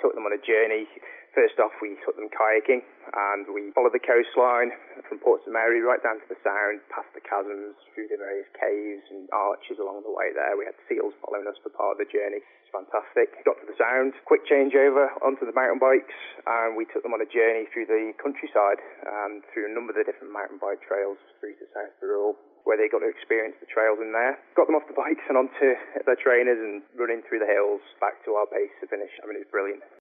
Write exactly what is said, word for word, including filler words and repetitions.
took them on a journey. First off, we took them kayaking, and we followed the coastline from Port St Mary right down to the Sound, past the chasms, through the various caves and arches along the way there. We had seals following us for part of the journey. It's fantastic. Got to the Sound, quick changeover onto the mountain bikes, and we took them on a journey through the countryside and through a number of the different mountain bike trails through to South Tyrol, where they got to experience the trails in there. Got them off the bikes and onto their trainers and running through the hills back to our base to finish. I mean, it was brilliant.